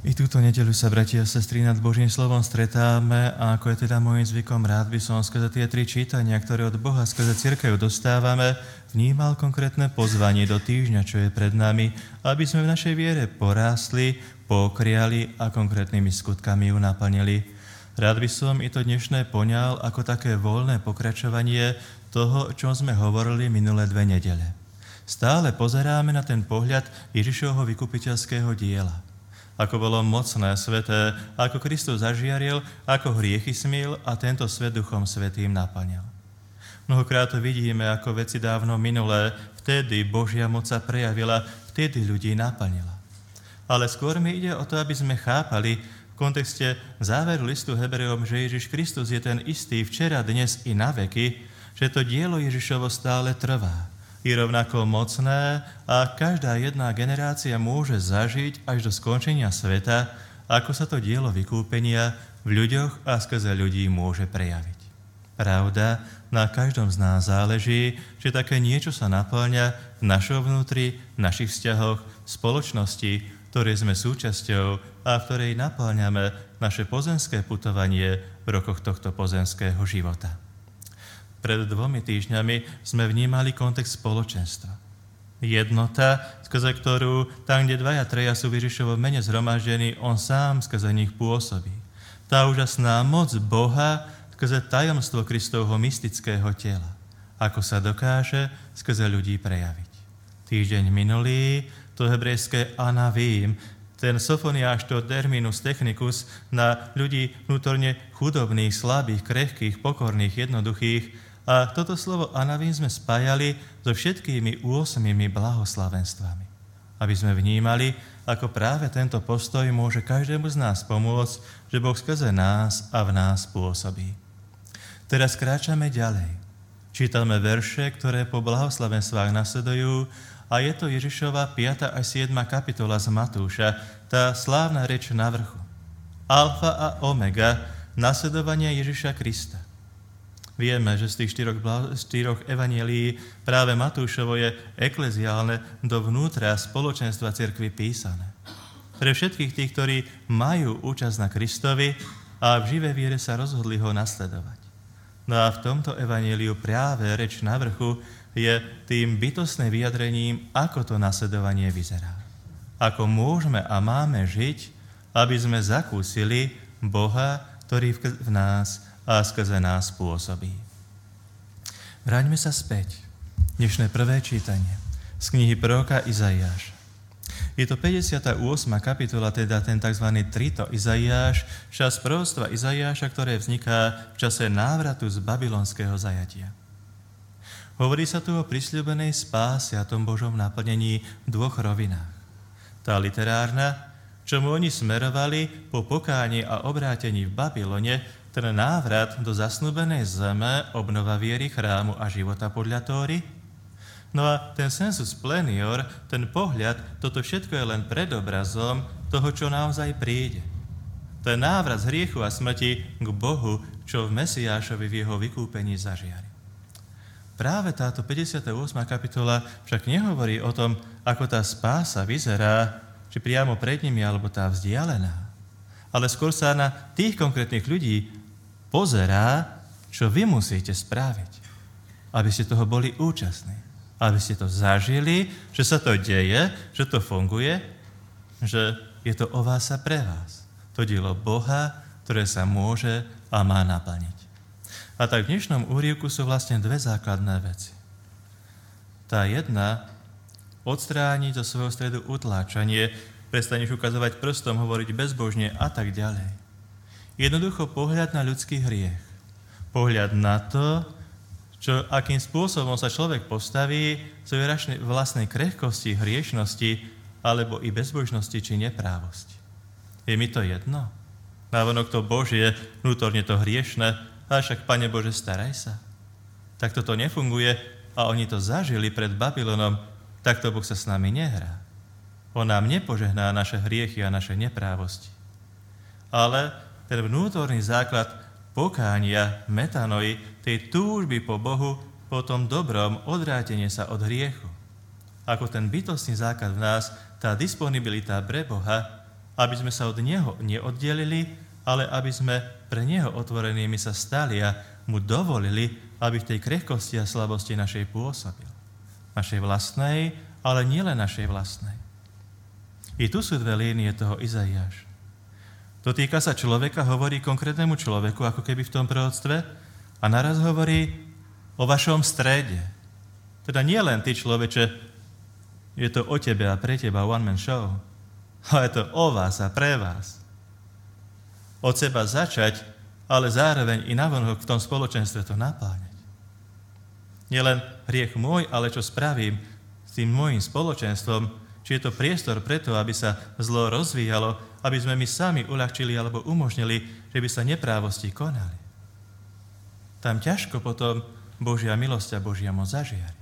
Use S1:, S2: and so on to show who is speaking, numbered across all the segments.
S1: I túto nedeľu sa, bratia a sestry, nad Božím slovom stretáme a ako je teda môjim zvykom, rád by som skrze tie 3 čítania, ktoré od Boha skrze cirkev dostávame, vnímal konkrétne pozvanie do týždňa, čo je pred nami, aby sme v našej viere porástli, pokriali a konkrétnymi skutkami ju naplnili. Rád by som i to dnešné poňal ako také voľné pokračovanie toho, o čom sme hovorili minulé 2 nedele. Stále pozeráme na ten pohľad Ježišovho vykupiteľského diela. Ako bolo mocné, sveté, ako Kristus zažiaril, ako hriechy smil a tento svet Duchom Svätým naplnil. Mnohokrát to vidíme, ako veci dávno minulé, vtedy Božia moc sa prejavila, vtedy ľudí naplnila. Ale skôr mi ide o to, aby sme chápali v kontexte záveru listu Hebrejom, že Ježiš Kristus je ten istý včera, dnes i na veky, že to dielo Ježišovo stále trvá. Je rovnako mocné a každá jedna generácia môže zažiť až do skončenia sveta, ako sa to dielo vykúpenia v ľuďoch a skrze ľudí môže prejaviť. Pravda, na každom z nás záleží, že také niečo sa naplňa v našom vnútri, v našich vzťahoch, v spoločnosti, ktorej sme súčasťou a v ktorej naplňame naše pozemské putovanie v rokoch tohto pozemského života. Pred 2 týždňami sme vnímali kontext spoločenstva. Jednota, skrze ktorú tam, kde 2-3 sú v Ježišovom mene zhromaždení, on sám skrze nich pôsobí. Tá úžasná moc Boha skrze tajomstvo Kristovho mystického tela. Ako sa dokáže skrze ľudí prejaviť. Týždeň minulý, to hebrejské anavím, ten Sofoniáš, to terminus technicus na ľudí vnútorne chudobných, slabých, krehkých, pokorných, jednoduchých. A toto slovo anavím sme spájali so všetkými 8 blahoslavenstvami. Aby sme vnímali, ako práve tento postoj môže každému z nás pomôcť, že Boh skrze nás a v nás pôsobí. Teraz kráčame ďalej. Čítame verše, ktoré po blahoslavenstvách nasledujú a je to Ježišova 5. až 7. kapitola z Matúša, tá slávna reč na vrchu. Alfa a omega, nasledovania Ježiša Krista. Vieme, že z tých 4 evanielií práve Matúšovo je ekleziálne dovnútra spoločenstva cirkvi písané. Pre všetkých tých, ktorí majú účasť na Kristovi a v živej viere sa rozhodli ho nasledovať. No a v tomto evanieliu práve reč na vrchu je tým bytostným vyjadrením, ako to nasledovanie vyzerá. Ako môžeme a máme žiť, aby sme zakúsili Boha, ktorý v nás a skrze nás pôsobí. Vráťme sa späť. Dnešné prvé čítanie z knihy proroka Izaiáša. Je to 58. kapitola, teda ten tzv. Trito Izaiáš, časť proroctva Izaiáša, ktoré vzniká v čase návratu z babylonského zajatia. Hovorí sa tu o prisľúbenej spáse a tom Božom naplnení v 2 rovinách. Tá literárna, čomu oni smerovali po pokáni a obrátení v Babylone, ten návrat do zasnúbenej zeme, obnova viery, chrámu a života podľa Tóry. No a ten sensus plenior, ten pohľad, toto všetko je len predobrazom toho, čo naozaj príde. Ten návrat z hriechu a smrti k Bohu, čo v Mesiášovi v jeho vykúpení zažiari. Práve táto 58. kapitola však nehovorí o tom, ako tá spása vyzerá, či priamo pred nimi, alebo tá vzdialená. Ale skôr sa na tých konkrétnych ľudí pozerá, čo vy musíte spraviť, aby ste toho boli účastní, aby ste to zažili, že sa to deje, že to funguje, že je to o vás a pre vás. To dielo Boha, ktoré sa môže a má naplniť. A tak v dnešnom úryvku sú vlastne 2 základné veci. Tá jedna, odstrániť zo svojho stredu utláčanie, prestaneš ukazovať prstom, hovoriť bezbožne a tak ďalej. Jednoducho pohľad na ľudský hriech. Pohľad na to, akým spôsobom sa človek postaví svojej vlastnej krehkosti, hriešnosti alebo i bezbožnosti či neprávosti. Je mi to jedno? Návonok to Božie, vnútorne to hriešne, a však, Pane Bože, staraj sa. Tak toto nefunguje a oni to zažili pred Babylonom, takto Boh sa s nami nehrá. On nám nepožehná naše hriechy a naše neprávosti. Ale ten vnútorný základ pokánia, metanoi, tej túžby po Bohu, po tom dobrom odvrátenie sa od hriechu. Ako ten bytostný základ v nás, tá disponibilita pre Boha aby sme sa od Neho neoddelili, ale aby sme pre Neho otvorenými sa stali a mu dovolili, aby v tej krehkosti a slabosti našej pôsobil. Našej vlastnej, ale nielen našej vlastnej. I tu sú dve línie toho Izaiáša. Dotýka sa človeka, hovorí konkrétnemu človeku, ako keby v tom proroctve, a naraz hovorí o vašom strede. Teda nie len ty, človeče, je to o tebe a pre teba one-man show, ale je to o vás a pre vás. Od seba začať, ale zároveň i navonok v tom spoločenstve to napláňať. Nielen hriech môj, ale čo spravím s tým môjim spoločenstvom, či je to priestor preto, aby sa zlo rozvíjalo, aby sme my sami uľahčili alebo umožnili, že by sa neprávosti konali. Tam ťažko potom Božia milosť a Božia moc zažiari.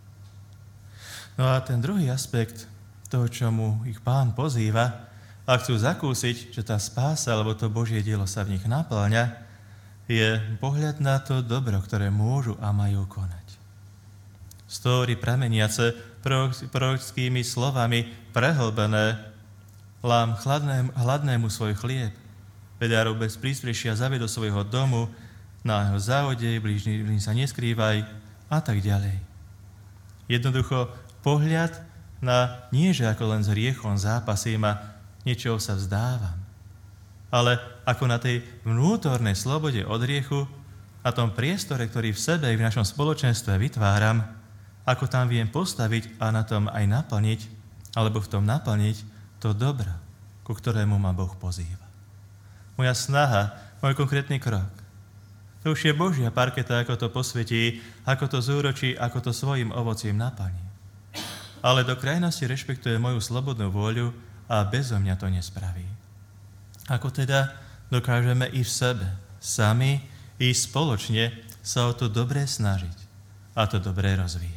S1: No a ten druhý aspekt toho, čomu ich Pán pozýva, a chcú zakúsiť, že tá spása alebo to Božie dielo sa v nich napĺňa, je pohľad na to dobro, ktoré môžu a majú konať. Stóry prameniace prorockými slovami prehlbené: lám hladnému svoj chlieb, bedárov bez prístrešia zaved do svojho domu, na jeho závode, blížny sa neskrývaj a tak ďalej. Jednoducho pohľad na nie, že ako len s hriechom zápasím a niečoho sa vzdávam, ale ako na tej vnútornej slobode od hriechu a tom priestore, ktorý v sebe i v našom spoločenstve vytváram, ako tam viem postaviť a na tom aj naplniť, alebo v tom naplniť to dobro, ku ktorému ma Boh pozýva. Moja snaha, môj konkrétny krok. To už je Božia parketa, ako to posvetí, ako to zúročí, ako to svojim ovocím naplní. Ale do krajnosti rešpektuje moju slobodnú vôľu a bezo mňa to nespraví. Ako teda dokážeme i v sebe, sami, i spoločne sa o to dobré snažiť a to dobré rozvíjať.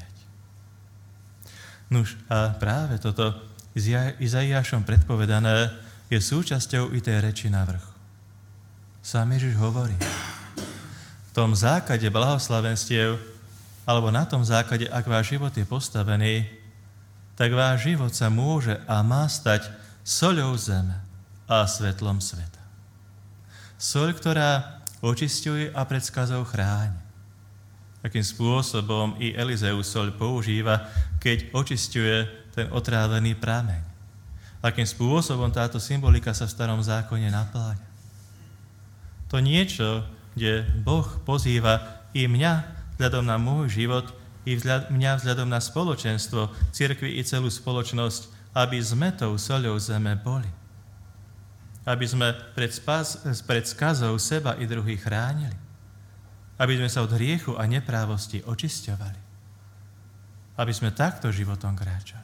S1: Nuž a práve toto Izaiášom predpovedané je súčasťou i tej reči na vrchu. Sám Ježiš hovorí, v tom základe blahoslavenstiev, alebo na tom základe, ak váš život je postavený, tak váš život sa môže a má stať soľou zeme a svetlom sveta. Soľ, ktorá očisťuje a pred skazou chráni. Akým spôsobom i Elizeus soľ používa, keď očisťuje ten otrávený prameň. Akým spôsobom táto symbolika sa v starom zákone napláňa. To niečo, kde Boh pozýva i mňa vzhľadom na môj život, i mňa vzhľadom na spoločenstvo, cirkvi i celú spoločnosť, aby sme tou soľou zeme boli. Aby sme pred skazou seba i druhých chránili. Aby sme sa od hriechu a neprávosti očisťovali. Aby sme takto životom kráčali.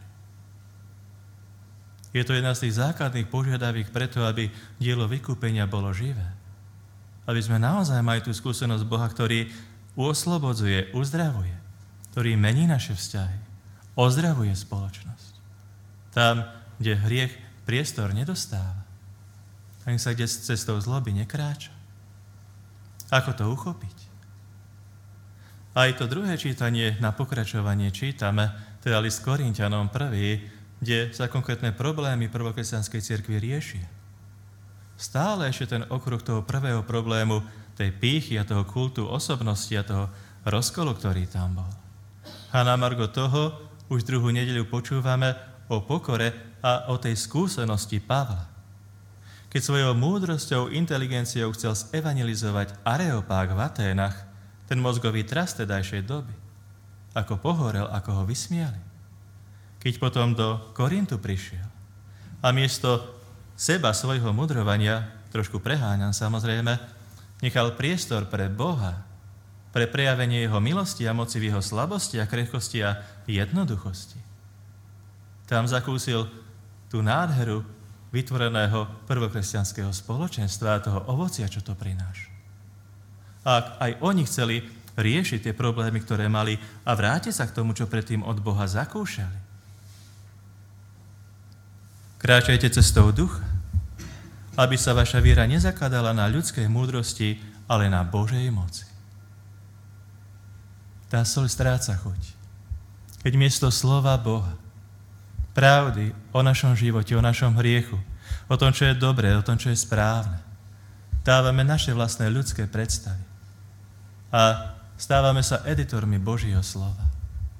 S1: Je to jedna z tých základných požiadaviek preto, aby dielo vykúpenia bolo živé. Aby sme naozaj mali tú skúsenosť Boha, ktorý oslobodzuje, uzdravuje, ktorý mení naše vzťahy, ozdravuje spoločnosť. Tam, kde hriech priestor nedostáva, tam sa kde cestou zloby nekráča. Ako to uchopiť? Aj to druhé čítanie na pokračovanie čítame, teda list Korinťanom 1, kde sa konkrétne problémy prvokresťanskej cirkvi riešia. Stále ešte ten okruh toho prvého problému, tej pýchy a toho kultu osobnosti a toho rozkolu, ktorý tam bol. A na margo toho už druhú nedeľu počúvame o pokore a o tej skúsenosti Pavla. Keď svojou múdrosťou, inteligenciou chcel zevangelizovať Areopág v Aténach, ten mozgový trast tedajšej doby, ako pohorel, ako ho vysmiali. Keď potom do Korintu prišiel a miesto seba, svojho mudrovania, trošku preháňam samozrejme, nechal priestor pre Boha, pre prejavenie jeho milosti a moci v jeho slabosti a krehkosti a jednoduchosti. Tam zakúsil tú nádheru vytvoreného prvokresťanského spoločenstva a toho ovocia, čo to prináša. A aj oni chceli riešiť tie problémy, ktoré mali a vrátiť sa k tomu, čo predtým od Boha zakúšali. Kráčajte cestou ducha, aby sa vaša viera nezakladala na ľudskej múdrosti, ale na Božej moci. Tá soľ stráca chuť. Keď miesto slova Boha pravdy o našom živote, o našom hriechu, o tom, čo je dobré, o tom, čo je správne. Dávame naše vlastné ľudské predstavy a stávame sa editormi Božieho slova.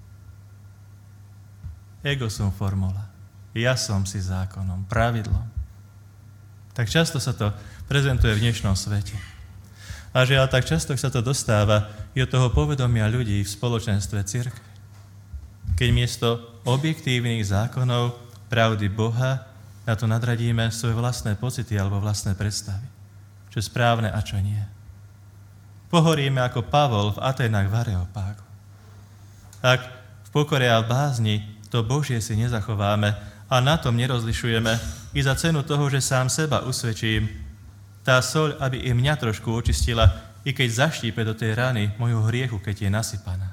S1: Ego sum formula. Ja som si zákonom, pravidlom. Tak často sa to prezentuje v dnešnom svete. A žiaľ, tak často sa to dostáva i od toho povedomia ľudí v spoločenstve cirkvi. Keď miesto objektívnych zákonov, pravdy Boha, na to nadradíme svoje vlastné pocity alebo vlastné predstavy. Čo je správne a čo nie. Pohoríme ako Pavol v Aténach v Areopágu. Ak v pokore a v bázni to Božie si nezachováme a na tom nerozlišujeme i za cenu toho, že sám seba usvedčím, tá soľ, aby i mňa trošku očistila, i keď zaštípe do tej rany moju hriechu, keď je nasypaná.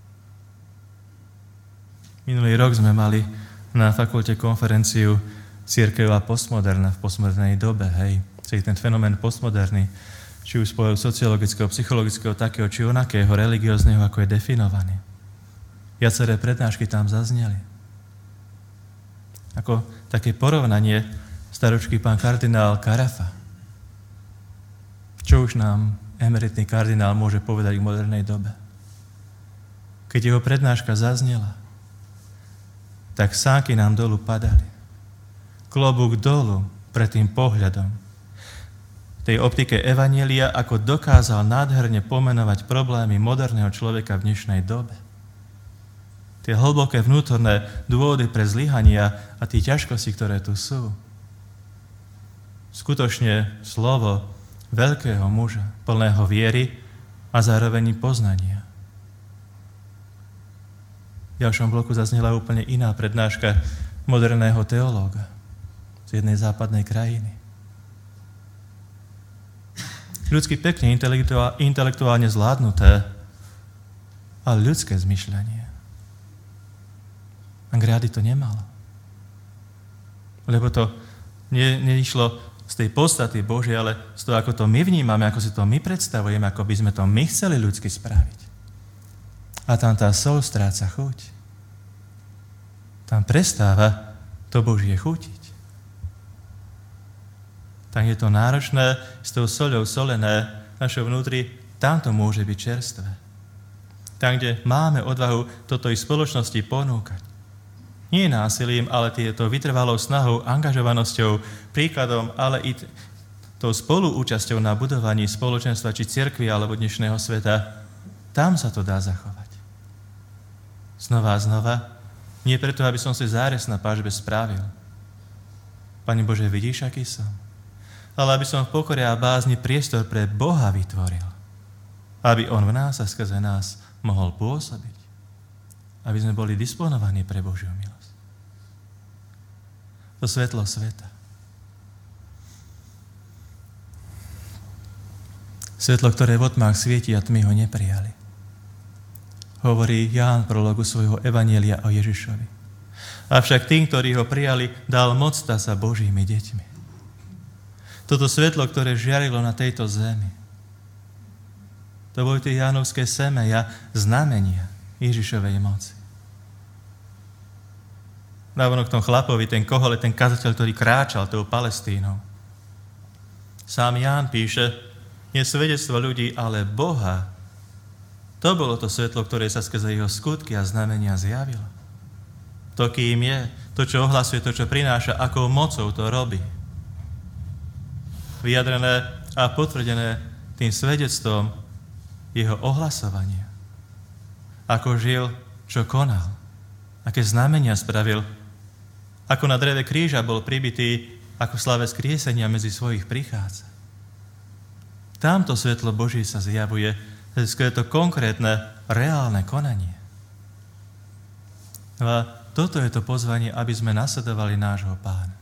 S1: Minulý rok sme mali na fakulte konferenciu Cirkev a postmoderna v postmodernej dobe, hej. Celý ten fenomén postmoderný, či už z pohľadu sociologického, psychologického, takého, či onakého, religiózneho, ako je definovaný. Viaceré prednášky tam zazneli. Ako také porovnanie staročký pán kardinál Carafa. Čo už nám emeritný kardinál môže povedať v modernej dobe? Keď jeho prednáška zaznela, tak sánky nám dolu padali. Klobúk dolu pred tým pohľadom. V tej optike evanjelia, ako dokázal nádherne pomenovať problémy moderného človeka v dnešnej dobe. Tie hlboké vnútorné dôvody pre zlyhania a tie ťažkosti, ktoré tu sú. Skutočne slovo veľkého muža, plného viery a zároveň poznania. V ďalšom bloku zaznela úplne iná prednáška moderného teológa z jednej západnej krajiny. Ľudsky pekne intelektuálne zvládnuté, ale ľudské zmyšľanie. Angriadi to nemalo. Lebo to neišlo z tej podstaty Božej, ale z toho, ako to my vnímame, ako si to my predstavujeme, ako by sme to my chceli ľudsky spraviť. A tam tá soľ stráca chuť. Tam prestáva to Božie chutiť. Tam je to náročné, s tou soľou solené, naše vnútri, tam to môže byť čerstvé. Tam, kde máme odvahu toto i spoločnosti ponúkať. Nie násilím, ale tieto vytrvalou snahou, angažovanosťou, príkladom, ale i tou spoluúčasťou na budovaní spoločenstva či cirkvi alebo dnešného sveta, tam sa to dá zachovať. Znova a znova, nie preto, aby som si zárez na pážbe spravil. Pane Bože, vidíš, aký som? Ale aby som v pokore a bázni priestor pre Boha vytvoril. Aby On v nás a skrze nás mohol pôsobiť. Aby sme boli disponovaní pre Božiu milosť. To svetlo sveta. Svetlo, ktoré v otmách svieti a tmy ho neprijali. Hovorí Ján v prologu svojho evanjelia o Ježišovi. Avšak tým, ktorí ho prijali, dal moc stať sa Božími deťmi. Toto svetlo, ktoré žiarilo na tejto zemi, to boli tie jánovské semeja, znamenia Ježišovej moci. Návonok tom chlapovi, ten kohole, ten kazateľ, ktorý kráčal tou Palestínou. Sám Ján píše, nie svedectvo ľudí, ale Boha. To bolo to svetlo, ktoré sa skrze jeho skutky a znamenia zjavilo. To, kým je, to, čo ohlasuje, to, čo prináša, akou mocou to robí. Vyjadrené a potvrdené tým svedectvom jeho ohlasovania. Ako žil, čo konal. Aké znamenia spravil. Ako na dreve kríža bol pribitý, ako slave skriesenia medzi svojich prichádza. Tamto svetlo Boží sa zjavuje, je to konkrétne, reálne konanie. A toto je to pozvanie, aby sme nasledovali nášho Pána.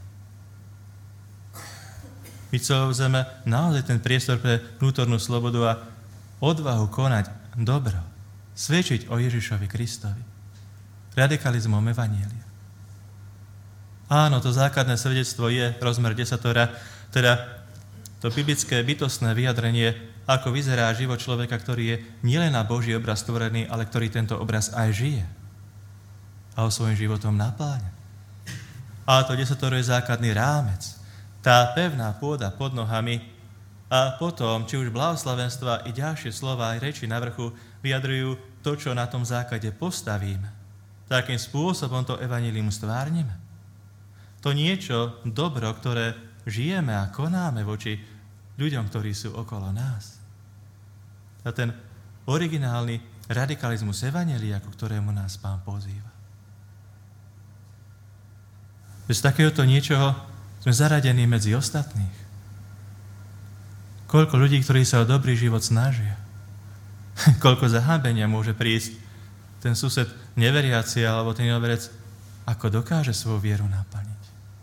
S1: My celozeme naozaj ten priestor pre vnútornú slobodu a odvahu konať dobro, svedčiť o Ježišovi Kristovi, radikalizmom evanjelia. Áno, to základné svedectvo je rozmer desatora, teda to biblické bytostné vyjadrenie, ako vyzerá život človeka, ktorý je nielen na Boží obraz stvorený, ale ktorý tento obraz aj žije a ho svojím životom napáľa. Ale to desatoro je základný rámec. Tá pevná pôda pod nohami a potom, či už blahoslavenstva i ďalšie slova aj reči na vrchu vyjadrujú to, čo na tom základe postavíme. Takým spôsobom to evanjelium stvárneme. To niečo dobro, ktoré žijeme a konáme voči ľuďom, ktorí sú okolo nás. A ten originálny radikalizmus evanjelia, ku ktorému nás Pán pozýva. Bez takéhoto niečoho sme zaradení medzi ostatných. Koľko ľudí, ktorí sa o dobrý život snažia. Koľko zahábenia môže prísť ten sused neveriaci alebo ten neverec, ako dokáže svoju vieru naplniť.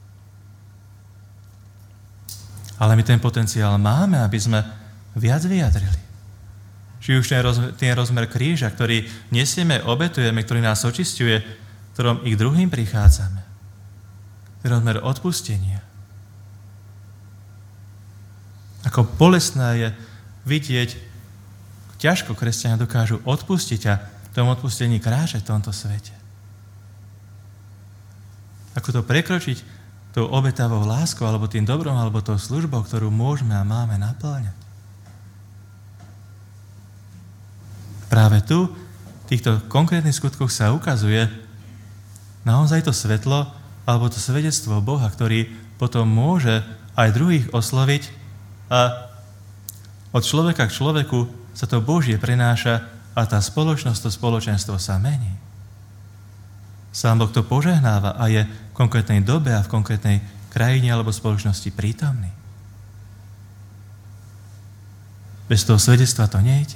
S1: Ale my ten potenciál máme, aby sme viac vyjadrili. Či už ten rozmer kríža, ktorý nesieme, obetujeme, ktorý nás očisťuje, ktorom i k druhým prichádzame. Rozmer odpustenia. Ako bolestné je vidieť, ťažko kresťania dokážu odpustiť a v tom odpustení kráčať v tomto svete. Ako to prekročiť tou obetavou láskou, alebo tým dobrom, alebo tou službou, ktorú môžeme a máme napĺňať. Práve tu, v týchto konkrétnych skutkoch sa ukazuje naozaj to svetlo, alebo to svedectvo Boha, ktorý potom môže aj druhých osloviť a od človeka k človeku sa to Božie prenáša a tá spoločnosť, to spoločenstvo sa mení. Sám Boh to požehnáva a je v konkrétnej dobe a v konkrétnej krajine alebo spoločnosti prítomný. Bez toho svedectva to nejde.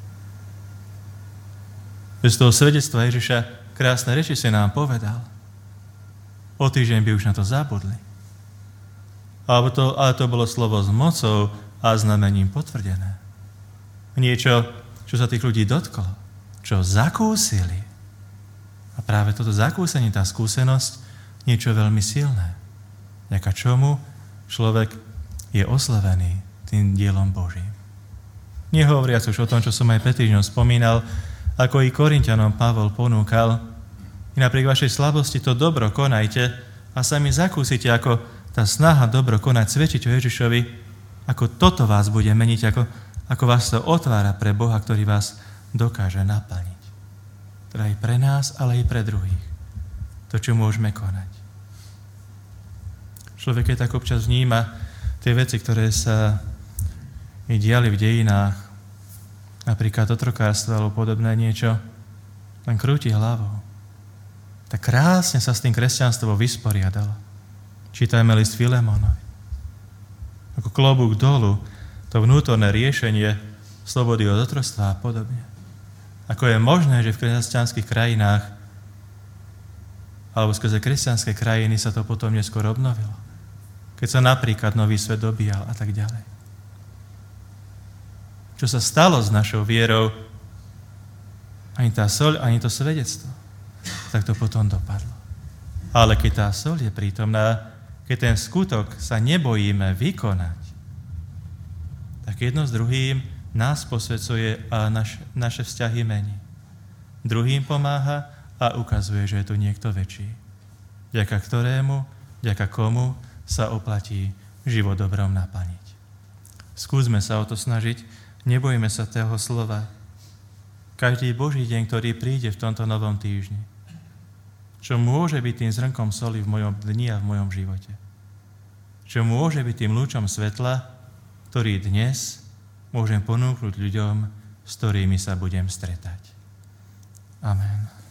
S1: Bez toho svedectva Ježiša krásne reči si nám povedal. O týždeň by už na to zabudli. Ale to bolo slovo s mocou a znamením potvrdené. Niečo, čo sa tých ľudí dotklo. Čo zakúsili. A práve toto zakúsenie, tá skúsenosť, niečo veľmi silné. Vďaka čomu človek je oslavený tým dielom Božím. Nehovoriac už o tom, čo som aj pred týždňom spomínal, ako i Korinťanom Pavol ponúkal, i napriek vašej slabosti to dobro konajte a sami zakúsite, ako tá snaha dobro konať, svedčiť o Ježišovi, ako toto vás bude meniť, ako vás to otvára pre Boha, ktorý vás dokáže naplniť. Teda aj pre nás, ale aj pre druhých. To, čo môžeme konať. Človek je tak občas vníma tie veci, ktoré sa diali v dejinách, napríklad otrokárstvo alebo podobné niečo, len krúti hlavou. Tak krásne sa s tým kresťanstvo vysporiadalo. Čítajme list Filemonovi. Ako klobúk dolu, to vnútorné riešenie slobody od otroctva a podobne. Ako je možné, že v kresťanských krajinách alebo skrze kresťanské krajiny sa to potom neskôr obnovilo. Keď sa napríklad nový svet dobíjal a tak ďalej. Čo sa stalo s našou vierou, ani tá soľ, ani to svedectvo, tak to potom dopadlo. Ale keď tá soľ je prítomná, keď ten skutok sa nebojíme vykonať, tak jedno s druhým nás posvedzuje a naše vzťahy mení. Druhým pomáha a ukazuje, že je tu niekto väčší, vďaka komu sa oplatí život dobrom naplniť. Skúsme sa o to snažiť, nebojme sa toho slova. Každý Boží deň, ktorý príde v tomto novom týždni, čo môže byť tým zrnkom soli v mojom dni a v mojom živote. Čo môže byť tým lúčom svetla, ktorý dnes môžem ponúknuť ľuďom, s ktorými sa budem stretať. Amen.